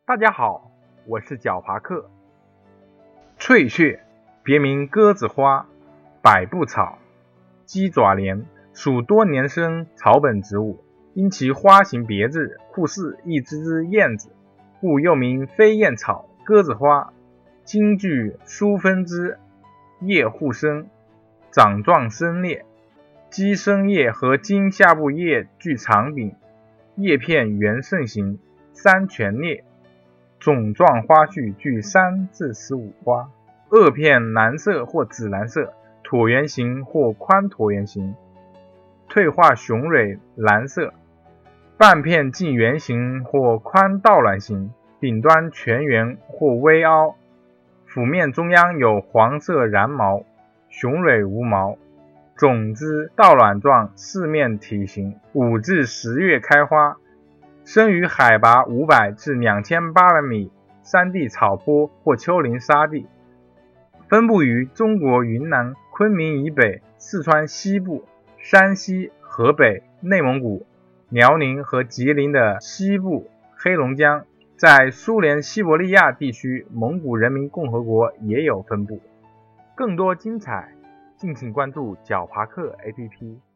大家好，我是角爬克。翠雀别名鸽子花、百步草、鸡爪莲，属多年生草本植物，因其花形别致，酷似一只只燕子，故又名飞燕草、鸽子花。茎具疏分枝，叶互生，掌状生裂，基生叶和茎下部叶具长柄，叶片圆肾形，三全裂，种状花序具3至15花，萼片蓝色或紫蓝色，椭圆形或宽椭圆形，退化雄蕊蓝色，半片近圆形或宽倒卵形，顶端全圆或微凹，腹面中央有黄色然毛，雄蕊无毛，种子倒卵状，四面体型，5至10月开花，生于海拔500至2800米山地草坡或丘陵沙地，分布于中国云南昆明以北、四川西部、山西、河北、内蒙古、辽宁和吉林的西部、黑龙江，在苏联西伯利亚地区、蒙古人民共和国也有分布。更多精彩，敬请关注角爬克 APP。